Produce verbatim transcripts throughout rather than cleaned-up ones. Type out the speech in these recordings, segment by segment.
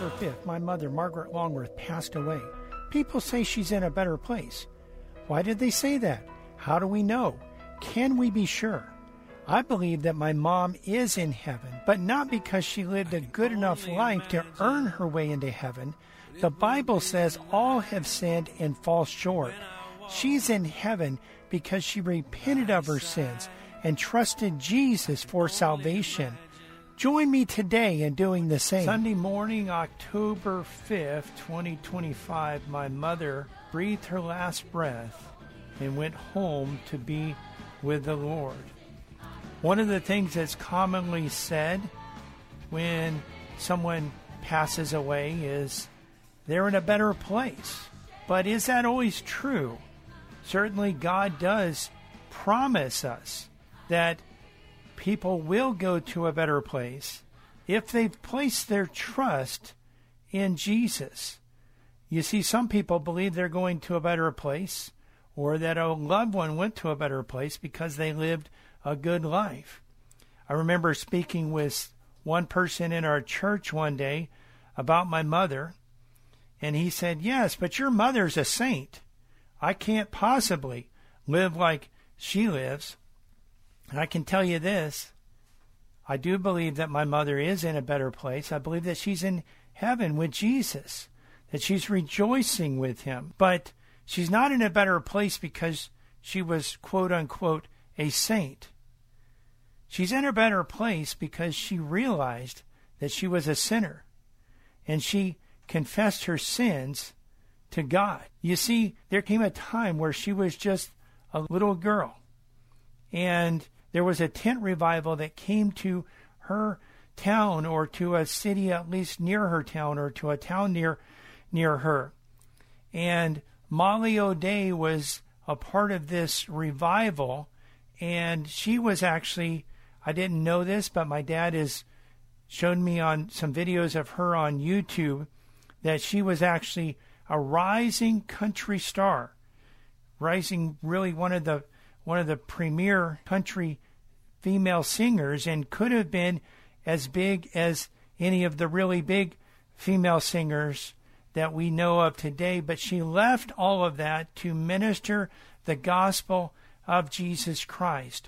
October fifth, my mother, Margaret Longworth, passed away. People say she's in a better place. Why did they say that? How do we know? Can we be sure? I believe that my mom is in heaven, but not because she lived a good enough life to earn her way into heaven. The Bible says all have sinned and fall short. She's in heaven because she repented of her sins and trusted Jesus for salvation. Join me today in doing the same. Sunday morning, October fifth, twenty twenty-five, my mother breathed her last breath and went home to be with the Lord. One of the things that's commonly said when someone passes away is they're in a better place. But is that always true? Certainly God does promise us that people will go to a better place if they've placed their trust in Jesus. You see, some people believe they're going to a better place or that a loved one went to a better place because they lived a good life. I remember speaking with one person in our church one day about my mother, and he said, yes, but your mother's a saint. I can't possibly live like she lives. And I can tell you this, I do believe that my mother is in a better place. I believe that she's in heaven with Jesus, that she's rejoicing with him. But she's not in a better place because she was, quote unquote, a saint. She's in a better place because she realized that she was a sinner, and she confessed her sins to God. You see, there came a time where she was just a little girl, and there was a tent revival that came to her town or to a city at least near her town or to a town near near her. And Molly O'Day was a part of this revival, and she was actually, I didn't know this, but my dad has shown me on some videos of her on YouTube that she was actually a rising country star, rising really one of the one of the premier country female singers, and could have been as big as any of the really big female singers that we know of today. But she left all of that to minister the gospel of Jesus Christ.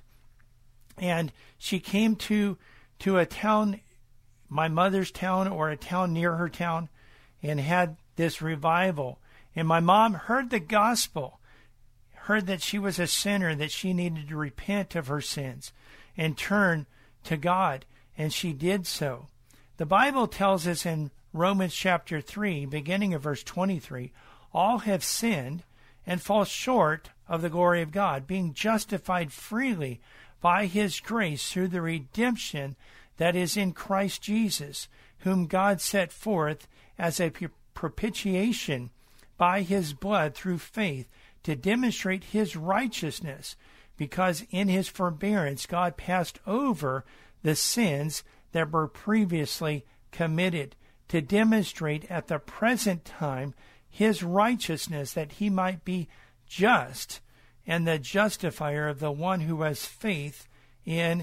And she came to to a town, my mother's town or a town near her town, and had this revival. And my mom heard the gospel, heard that she was a sinner, that she needed to repent of her sins and turn to God, and she did so. The Bible tells us in Romans chapter three, beginning of verse twenty-three, all have sinned and fall short of the glory of God, being justified freely by his grace through the redemption that is in Christ Jesus, whom God set forth as a propitiation by his blood through faith to demonstrate his righteousness, because in his forbearance God passed over the sins that were previously committed, to demonstrate at the present time his righteousness, that he might be just and the justifier of the one who has faith in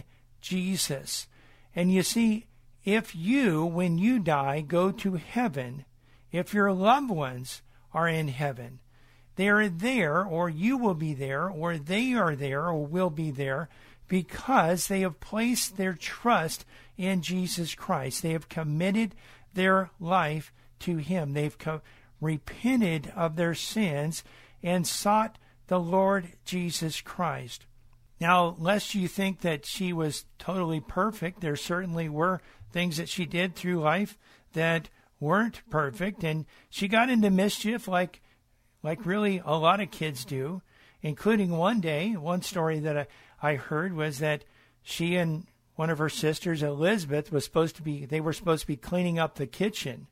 Jesus. And you see, if you, when you die, go to heaven, if your loved ones are in heaven, they are there, or you will be there, or they are there, or will be there, because they have placed their trust in Jesus Christ. They have committed their life to him. They've co- repented of their sins and sought the Lord Jesus Christ. Now, lest you think that she was totally perfect, there certainly were things that she did through life that weren't perfect, and she got into mischief like like really a lot of kids do, including one day, one story that I, I heard was that she and one of her sisters, Elizabeth, was supposed to be, they were supposed to be cleaning up the kitchen.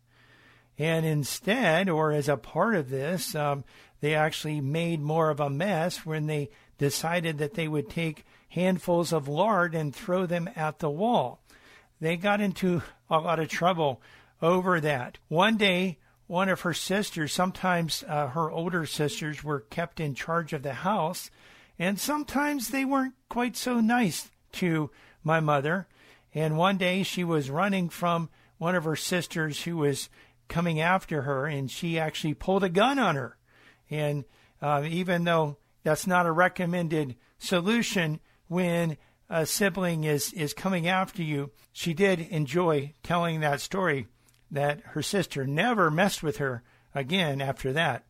And instead, or as a part of this, um, they actually made more of a mess when they decided that they would take handfuls of lard and throw them at the wall. They got into a lot of trouble over that. One day, one of her sisters, sometimes uh, her older sisters, were kept in charge of the house, and sometimes they weren't quite so nice to my mother. And one day she was running from one of her sisters who was coming after her, and she actually pulled a gun on her. And uh, even though that's not a recommended solution when a sibling is, is coming after you, she did enjoy telling that story, that her sister never messed with her again after that.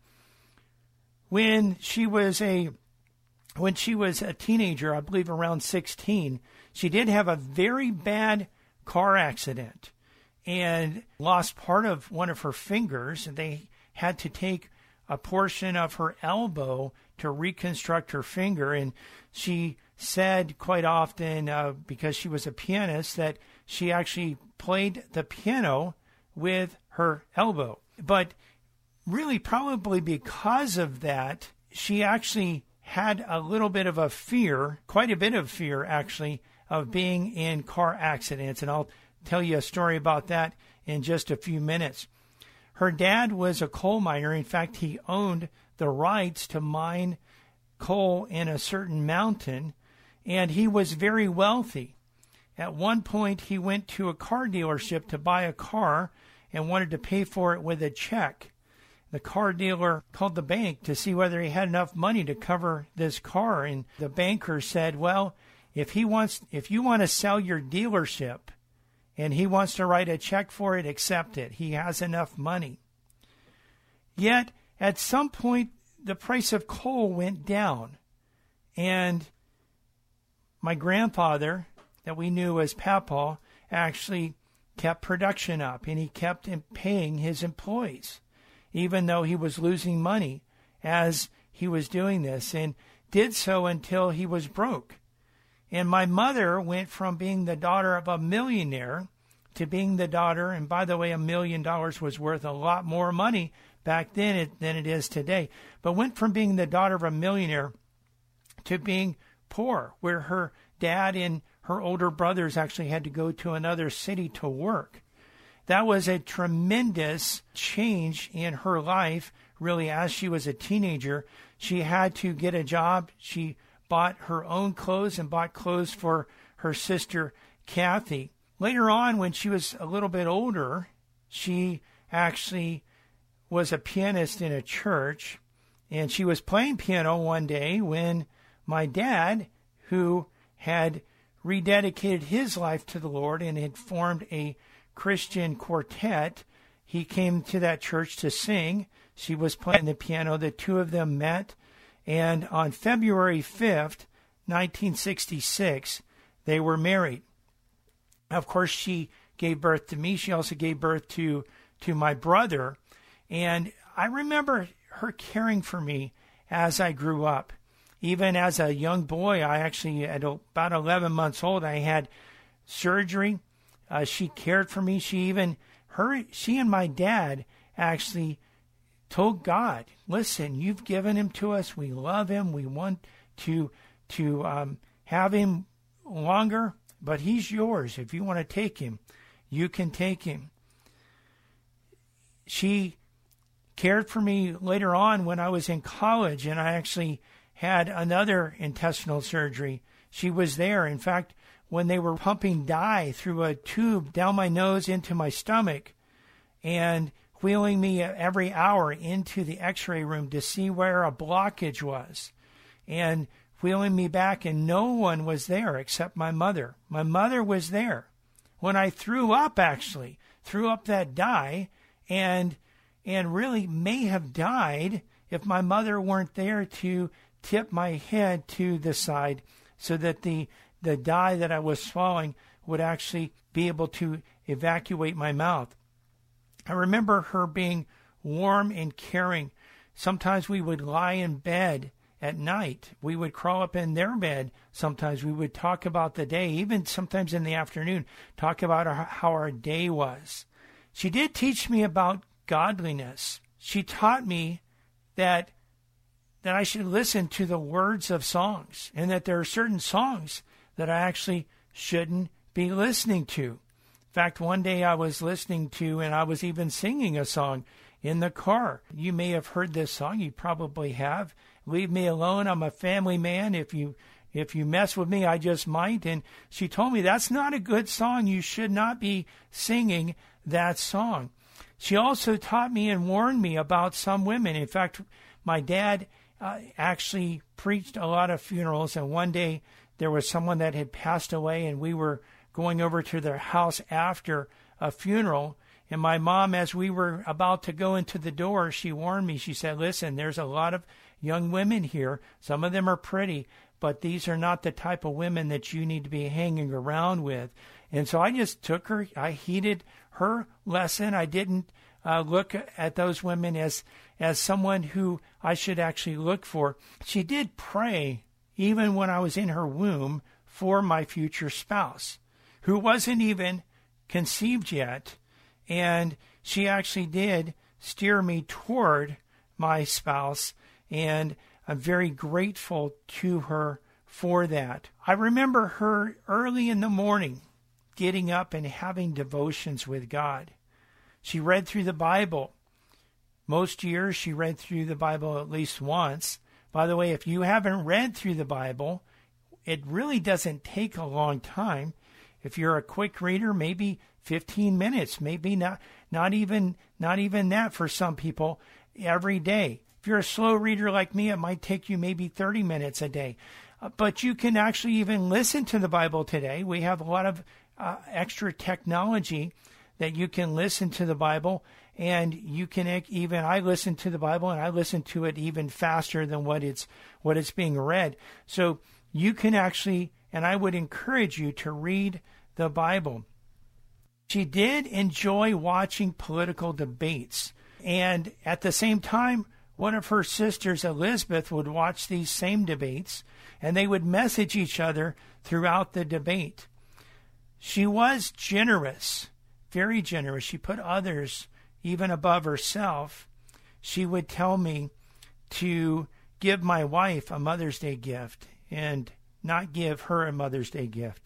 When she was a when she was a teenager, I believe around sixteen, she did have a very bad car accident and lost part of one of her fingers. They had to take a portion of her elbow to reconstruct her finger, and she said quite often, uh, because she was a pianist, that she actually played the piano with her elbow. But really, probably because of that, she actually had a little bit of a fear, quite a bit of fear actually, of being in car accidents. And I'll tell you a story about that in just a few minutes. Her dad was a coal miner. In fact, he owned the rights to mine coal in a certain mountain, and he was very wealthy. At one point, he went to a car dealership to buy a car and wanted to pay for it with a check. The car dealer called the bank to see whether he had enough money to cover this car, and the banker said, well, if he wants, if you want to sell your dealership and he wants to write a check for it, accept it. He has enough money. Yet, at some point, the price of coal went down, and my grandfather, that we knew as Papa, actually kept production up, and he kept paying his employees, even though he was losing money as he was doing this, and did so until he was broke. And my mother went from being the daughter of a millionaire to being the daughter, and by the way, a million dollars was worth a lot more money back then than it is today, but went from being the daughter of a millionaire to being poor, where her dad and her older brothers actually had to go to another city to work. That was a tremendous change in her life, really, as she was a teenager. She had to get a job. She bought her own clothes and bought clothes for her sister, Kathy. Later on, when she was a little bit older, she actually was a pianist in a church, and she was playing piano one day when my dad, who had rededicated his life to the Lord and had formed a Christian quartet, he came to that church to sing. She was playing the piano. The two of them met, and on February fifth, nineteen sixty-six, they were married. Of course, she gave birth to me. She also gave birth to, to my brother, and I remember her caring for me as I grew up. Even as a young boy, I actually, at about eleven months old, I had surgery. Uh, she cared for me. She even, her, she and my dad actually told God, listen, you've given him to us. We love him. We want to, to um, have him longer, but he's yours. If you want to take him, you can take him. She cared for me later on when I was in college, and I actually had another intestinal surgery. She was there. In fact, when they were pumping dye through a tube down my nose into my stomach and wheeling me every hour into the x-ray room to see where a blockage was, and wheeling me back, and no one was there except my mother. My mother was there when I threw up, actually, threw up that dye, and and really may have died if my mother weren't there to tip my head to the side so that the, the dye that I was swallowing would actually be able to evacuate my mouth. I remember her being warm and caring. Sometimes we would lie in bed at night. We would crawl up in their bed. Sometimes we would talk about the day, even sometimes in the afternoon, talk about our, how our day was. She did teach me about godliness. She taught me that that I should listen to the words of songs, and that there are certain songs that I actually shouldn't be listening to. In fact, one day I was listening to, and I was even singing a song in the car. You may have heard this song. You probably have. Leave me alone. I'm a family man. If you if you mess with me, I just might. And she told me that's not a good song. You should not be singing that song. She also taught me and warned me about some women. In fact, my dad uh, actually preached a lot of funerals, and one day there was someone that had passed away, and we were going over to their house after a funeral. And my mom, as we were about to go into the door, she warned me. She said, listen, there's a lot of young women here. Some of them are pretty, but these are not the type of women that you need to be hanging around with. And so I just took her. I heeded her lesson. I didn't uh, look at those women as as someone who I should actually look for. She did pray, even when I was in her womb, for my future spouse, who wasn't even conceived yet. And she actually did steer me toward my spouse, and I'm very grateful to her for that. I remember her early in the morning getting up and having devotions with God. She read through the Bible. Most years she read through the Bible at least once. By the way, if you haven't read through the Bible, it really doesn't take a long time. If you're a quick reader, maybe fifteen minutes, maybe not not even not even that for some people every day. If you're a slow reader like me, it might take you maybe thirty minutes a day. Uh, but you can actually even listen to the Bible today. We have a lot of uh, extra technology that you can listen to the Bible, and you can even, I listen to the Bible and I listen to it even faster than what it's what it's being read. So you can actually, and I would encourage you to read the Bible. She did enjoy watching political debates, and at the same time, one of her sisters, Elizabeth, would watch these same debates, and they would message each other throughout the debate. She was generous, very generous. She put others even above herself. She would tell me to give my wife a Mother's Day gift and not give her a Mother's Day gift.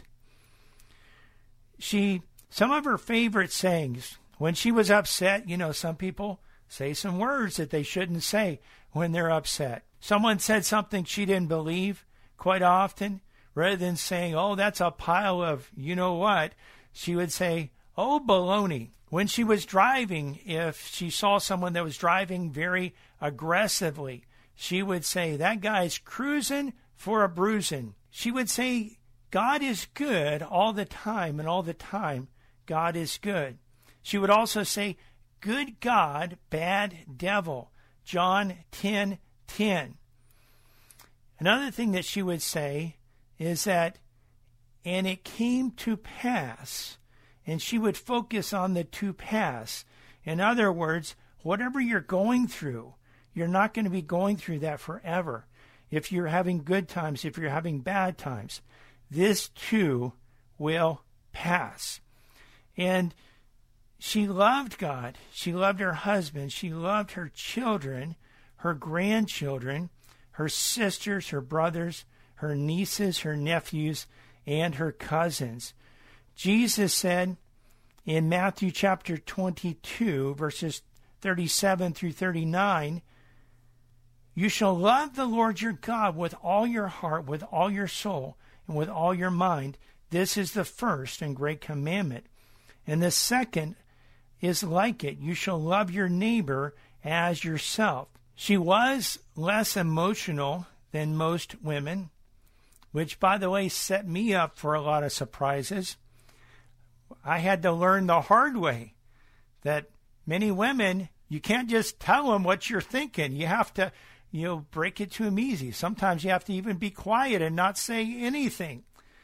She, some of her favorite sayings, when she was upset, you know, some people say some words that they shouldn't say when they're upset. Someone said something she didn't believe quite often. Rather than saying, oh, that's a pile of you-know-what, she would say, oh, baloney. When she was driving, if she saw someone that was driving very aggressively, she would say, that guy's cruising for a bruising. She would say, God is good all the time, and all the time, God is good. She would also say, good God, bad devil, John ten ten. Another thing that she would say is that, and it came to pass, and she would focus on the to pass. In other words, whatever you're going through, you're not going to be going through that forever. If you're having good times, if you're having bad times, this too will pass. And she loved God. She loved her husband. She loved her children, her grandchildren, her sisters, her brothers, her nieces, her nephews, and her cousins. Jesus said in Matthew chapter twenty-two, verses thirty-seven through thirty-nine, you shall love the Lord your God with all your heart, with all your soul, and with all your mind. This is the first and great commandment. And the second is like it. You shall love your neighbor as yourself. She was less emotional than most women, which, by the way, set me up for a lot of surprises. I had to learn the hard way that many women, you can't just tell them what you're thinking. You have to, you know, break it to them easy. Sometimes you have to even be quiet and not say anything.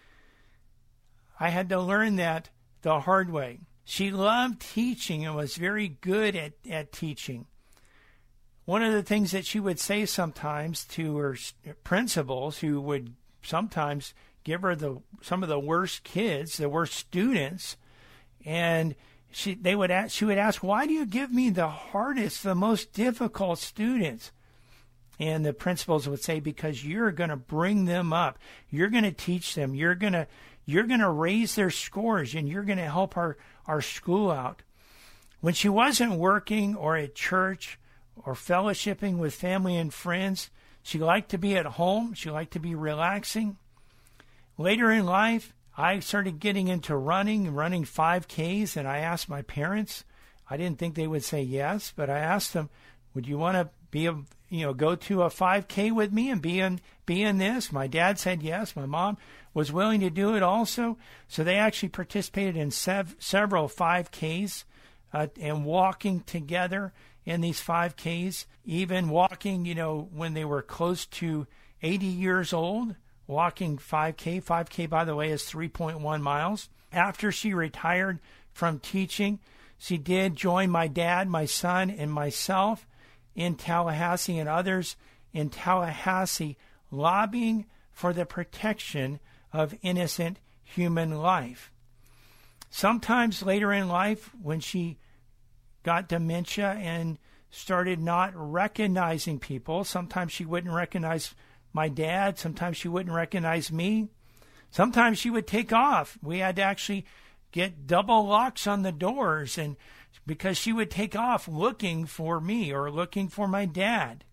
I had to learn that the hard way. She loved teaching and was very good at, at teaching. One of the things that she would say sometimes to her principals, who would sometimes give her the some of the worst kids, the worst students, and she they would ask, she would ask, why do you give me the hardest, the most difficult students? And the principals would say, because you're going to bring them up, you're going to teach them, you're going to you're going to raise their scores, and you're going to help our our school out. When she wasn't working or at church or fellowshipping with family and friends, she liked to be at home. She liked to be relaxing. Later in life, I started getting into running, running five Ks, and I asked my parents. I didn't think they would say yes, but I asked them, would you want to be a, you know, go to a five K with me and be in, be in this? My dad said yes. My mom was willing to do it also. So they actually participated in sev- several five Ks uh, and walking together in these five Ks, even walking, you know, when they were close to eighty years old, walking five K. five K, by the way, is three point one miles. After she retired from teaching, she did join my dad, my son, and myself in Tallahassee and others in Tallahassee lobbying for the protection of innocent human life. Sometimes later in life, when she got dementia and started not recognizing people, sometimes she wouldn't recognize my dad, sometimes she wouldn't recognize me, sometimes she would take off. We had to actually get double locks on the doors, and because she would take off looking for me or looking for my dad.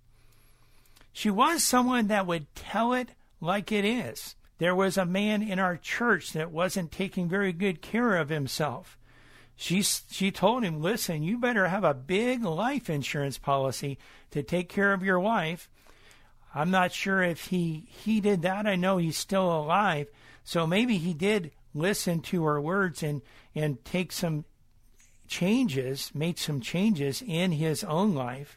She was someone that would tell it like it is. There was a man in our church that wasn't taking very good care of himself. She, she told him, listen, you better have a big life insurance policy to take care of your wife. I'm not sure if he heeded that. I know he's still alive. So maybe he did listen to her words and, and take some changes, made some changes in his own life.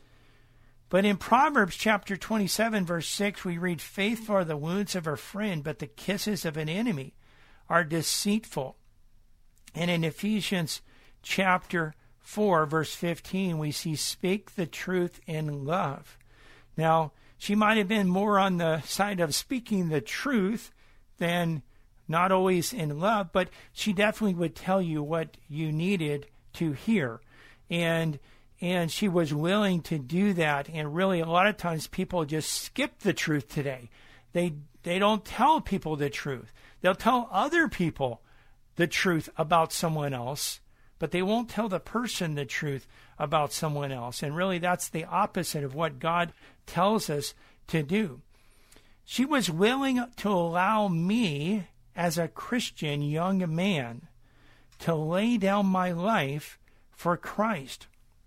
But in Proverbs chapter twenty-seven, verse six, we read, faithful are the wounds of a friend, but the kisses of an enemy are deceitful. And in Ephesians chapter four, verse fifteen, we see, speak the truth in love. Now, she might have been more on the side of speaking the truth than not always in love, but she definitely would tell you what you needed to hear. And and she was willing to do that. And really, a lot of times people just skip the truth today. They they don't tell people the truth. They'll tell other people the truth about someone else, but they won't tell the person the truth about someone else. And really, that's the opposite of what God tells us to do. She was willing to allow me, as a Christian young man, to lay down my life for Christ.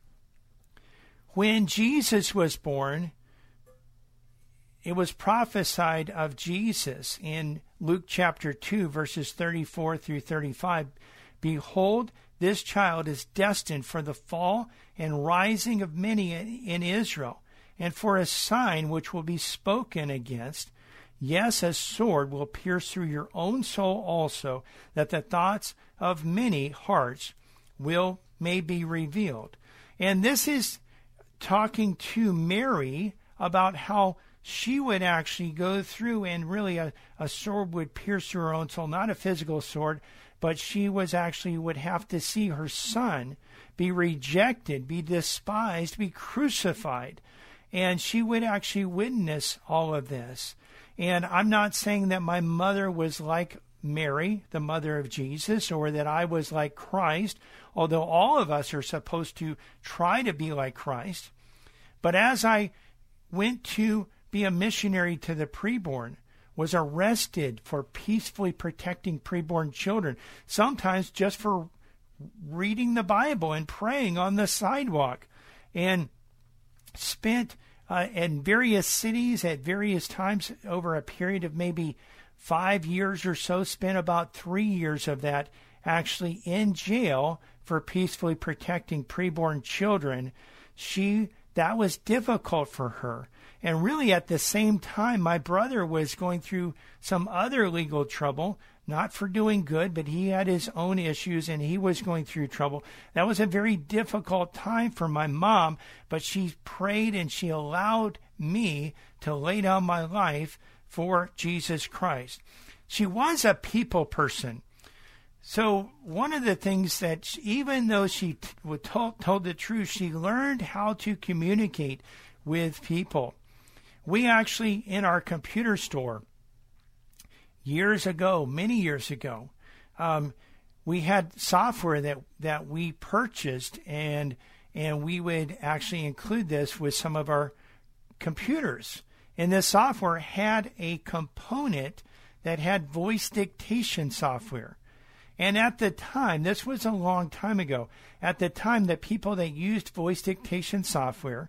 When Jesus was born, it was prophesied of Jesus in Luke chapter two, verses thirty-four through thirty-five. Behold, this child is destined for the fall and rising of many in Israel, and for a sign which will be spoken against. Yes, a sword will pierce through your own soul also, that the thoughts of many hearts will may be revealed. And this is talking to Mary about how she would actually go through, and really a, a sword would pierce through her own soul, not a physical sword, but she was actually would have to see her son be rejected, be despised, be crucified. And she would actually witness all of this. And I'm not saying that my mother was like Mary, the mother of Jesus, or that I was like Christ, although all of us are supposed to try to be like Christ. But as I went to be a missionary to the preborn, was arrested for peacefully protecting preborn children, sometimes just for reading the Bible and praying on the sidewalk, and spent uh, in various cities at various times over a period of maybe five years or so, spent about three years of that actually in jail for peacefully protecting preborn children. She, that was difficult for her. And really at the same time, my brother was going through some other legal trouble, not for doing good, but he had his own issues and he was going through trouble. That was a very difficult time for my mom, but she prayed and she allowed me to lay down my life for Jesus Christ. She was a people person. So one of the things that, she, even though she t- told, told the truth, she learned how to communicate with people. We actually, in our computer store, years ago, many years ago, um, we had software that, that we purchased, and and we would actually include this with some of our computers. And this software had a component that had voice dictation software. And at the time, this was a long time ago, at the time the people that used voice dictation software,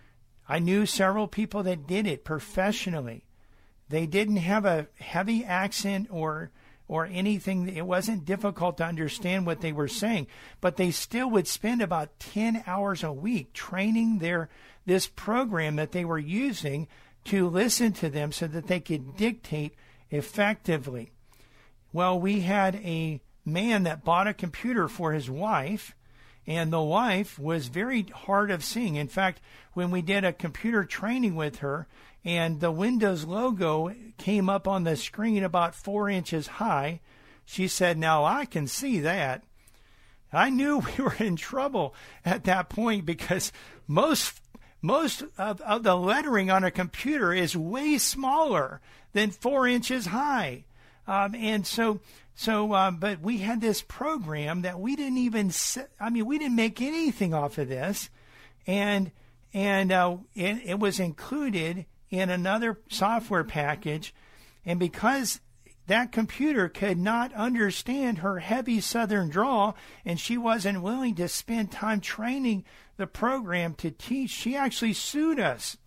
I knew several people that did it professionally. They didn't have a heavy accent or or anything. It wasn't difficult to understand what they were saying, but they still would spend about ten hours a week training their this program that they were using to listen to them so that they could dictate effectively. Well, we had a man that bought a computer for his wife, and the wife was very hard of seeing. In fact, when we did a computer training with her, and the Windows logo came up on the screen about four inches high, she said, "Now I can see that." I knew we were in trouble at that point because most most of, of the lettering on a computer is way smaller than four inches high. Um, and so, so, um, but we had this program that we didn't even, I mean, we didn't make anything off of this. And, and, uh, it, it was included in another software package. And because that computer could not understand her heavy Southern drawl, and she wasn't willing to spend time training the program to teach, she actually sued us.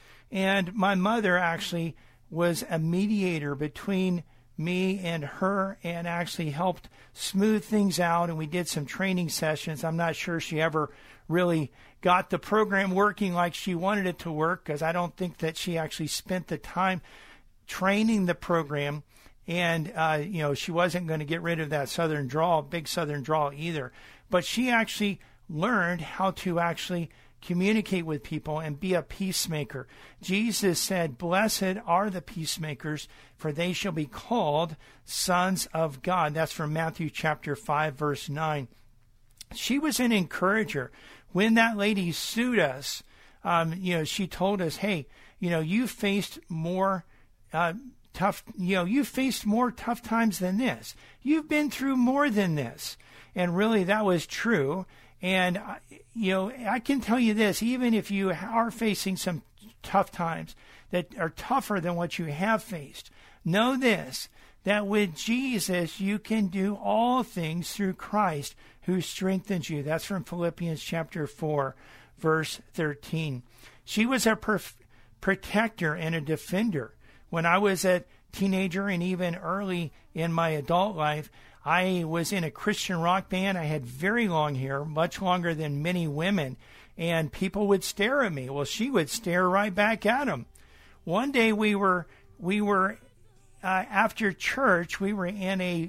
And my mother actually was a mediator between me and her and actually helped smooth things out, and we did some training sessions. I'm not sure she ever really got the program working like she wanted it to work, because I don't think that she actually spent the time training the program. And, uh, you know, she wasn't going to get rid of that Southern drawl, big Southern drawl either. But she actually learned how to actually communicate with people and be a peacemaker. Jesus said, "Blessed are the peacemakers, for they shall be called sons of God." That's from Matthew chapter five, verse nine. She was an encourager. When that lady sued us, um, you know, she told us, "Hey, you know, you faced more uh, tough, you know, you faced more tough times than this. You've been through more than this." And really, that was true. And, you know, I can tell you this, even if you are facing some tough times that are tougher than what you have faced, know this, that with Jesus, you can do all things through Christ who strengthens you. That's from Philippians chapter four, verse thirteen. She was a perf- protector and a defender. When I was a teenager and even early in my adult life, I was in a Christian rock band. I had very long hair, much longer than many women, and people would stare at me. Well, she would stare right back at them. One day we were we were uh, after church, we were in a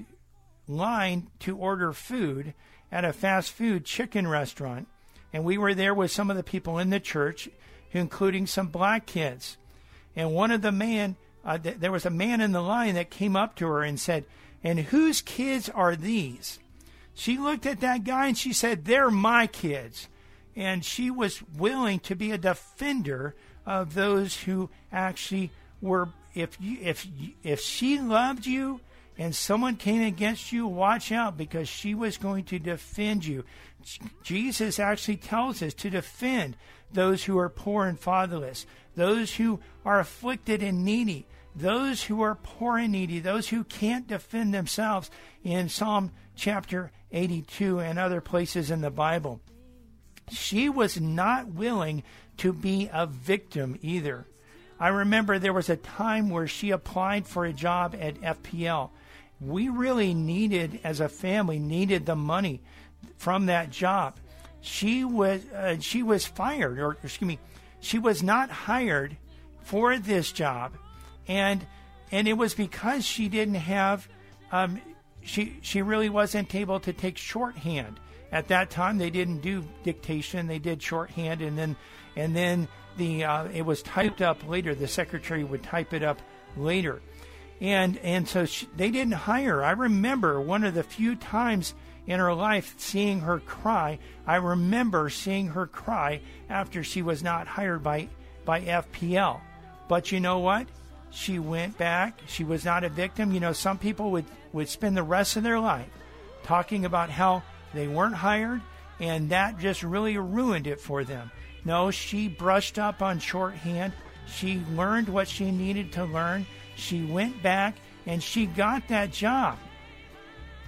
line to order food at a fast food chicken restaurant, and we were there with some of the people in the church, including some black kids. And one of the man, uh, th- there was a man in the line that came up to her and said, "And whose kids are these?" She looked at that guy and she said, "They're my kids." And she was willing to be a defender of those who actually were, if you, if if she loved you and someone came against you, watch out, because she was going to defend you. Jesus actually tells us to defend those who are poor and fatherless, those who are afflicted and needy, those who are poor and needy, those who can't defend themselves, in Psalm chapter eighty-two and other places in the Bible. She was not willing to be a victim either. I remember there was a time where she applied for a job at F P L. We really needed, as a family, needed the money from that job. She was uh, she was fired, or excuse me, she was not hired for this job. And and it was because she didn't have, um, she she really wasn't able to take shorthand. At that time, they didn't do dictation; they did shorthand, and then and then the uh, it was typed up later. The secretary would type it up later, and and so she, they didn't hire her. I remember one of the few times in her life seeing her cry. I remember seeing her cry after she was not hired by by F P L. But you know what? She went back. She was not a victim. You know, some people would, would spend the rest of their life talking about how they weren't hired, and that just really ruined it for them. No, she brushed up on shorthand. She learned what she needed to learn. She went back, and she got that job.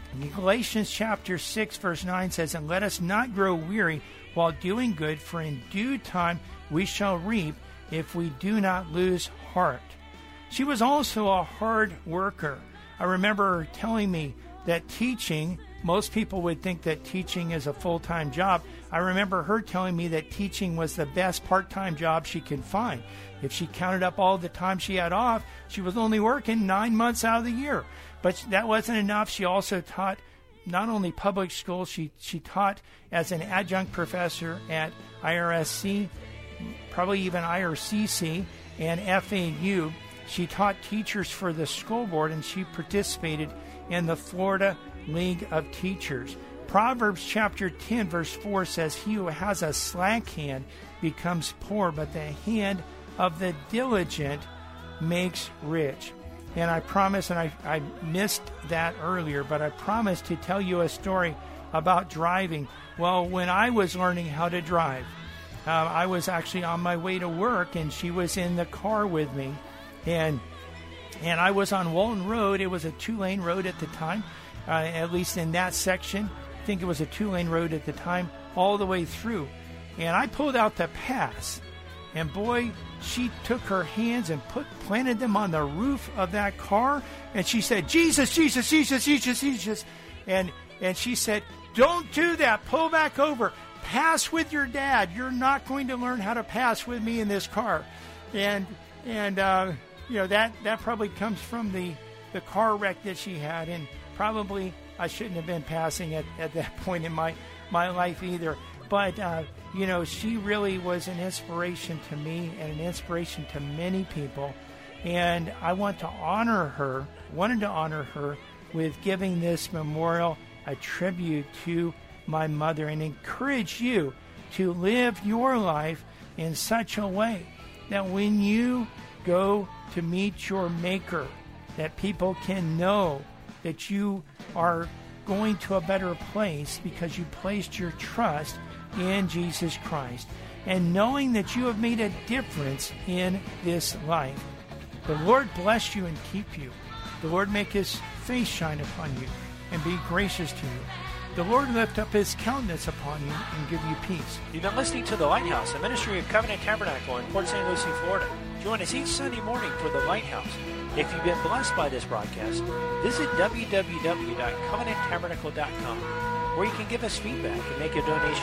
Galatians chapter six, verse nine says, "And let us not grow weary while doing good, for in due time we shall reap if we do not lose heart." She was also a hard worker. I remember her telling me that teaching, most people would think that teaching is a full-time job. I remember her telling me that teaching was the best part-time job she could find. If she counted up all the time she had off, she was only working nine months out of the year. But that wasn't enough. She also taught not only public schools, she, she taught as an adjunct professor at I R S C, probably even I R C C, and F A U. She taught teachers for the school board, and she participated in the Florida League of Teachers. Proverbs chapter ten, verse four says, "He who has a slack hand becomes poor, but the hand of the diligent makes rich." And I promise, and I, I missed that earlier, but I promised to tell you a story about driving. Well, when I was learning how to drive, uh, I was actually on my way to work, and she was in the car with me. And and I was on Walton Road. It was a two-lane road at the time, uh, at least in that section. I think it was a two-lane road at the time, all the way through. And I pulled out the pass, and boy, she took her hands and put planted them on the roof of that car, and she said, "Jesus, Jesus, Jesus, Jesus, Jesus." And, and she said, "Don't do that. Pull back over. Pass with your dad. You're not going to learn how to pass with me in this car." And, and uh, you know, that, that probably comes from the, the car wreck that she had, and probably I shouldn't have been passing at, at that point in my, my life either. But, uh, you know, she really was an inspiration to me and an inspiration to many people. And I want to honor her, wanted to honor her with giving this memorial a tribute to my mother, and encourage you to live your life in such a way that when you go to meet your Maker, that people can know that you are going to a better place because you placed your trust in Jesus Christ, and knowing that you have made a difference in this life. The Lord bless you and keep you. The Lord make his face shine upon you and be gracious to you. The Lord lift up his countenance upon you and give you peace. You've been listening to The Lighthouse, a ministry of Covenant Tabernacle in Port Saint Lucie, Florida. Join us each Sunday morning for The Lighthouse. If you've been blessed by this broadcast, visit w w w dot covenant tabernacle dot com, where you can give us feedback and make a donation.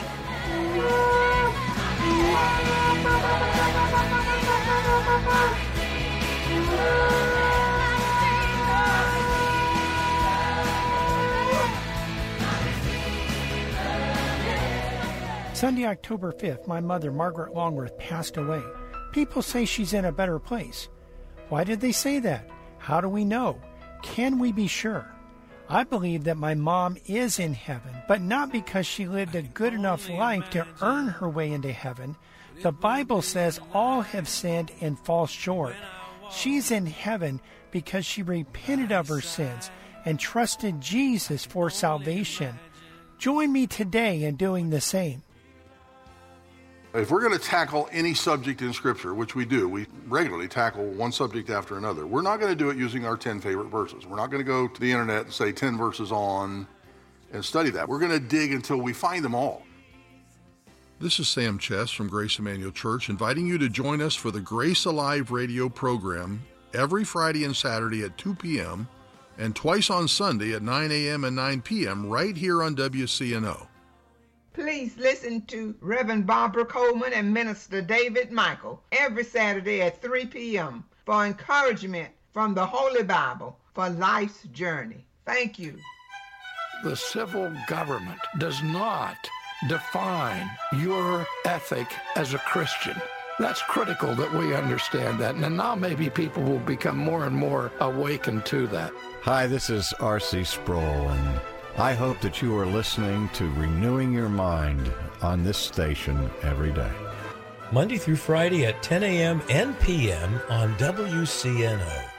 Sunday, October fifth, my mother, Margaret Longworth, passed away. People say she's in a better place. Why did they say that? How do we know? Can we be sure? I believe that my mom is in heaven, but not because she lived a good enough life to earn her way into heaven. The Bible says all have sinned and fall short. She's in heaven because she repented of her sins and trusted Jesus for salvation. Join me today in doing the same. If we're going to tackle any subject in Scripture, which we do, we regularly tackle one subject after another, we're not going to do it using our ten favorite verses. We're not going to go to the internet and say ten verses on and study that. We're going to dig until we find them all. This is Sam Chess from Grace Emmanuel Church, inviting you to join us for the Grace Alive radio program every Friday and Saturday at two p.m. and twice on Sunday at nine a.m. and nine p.m. right here on W C N O. Please listen to Reverend Barbara Coleman and Minister David Michael every Saturday at three p.m. for encouragement from the Holy Bible for life's journey. Thank you. The civil government does not define your ethic as a Christian. That's critical that we understand that. And now maybe people will become more and more awakened to that. Hi, this is R C Sproul, and I hope that you are listening to Renewing Your Mind on this station every day. Monday through Friday at ten a.m. and p.m. on W C N O.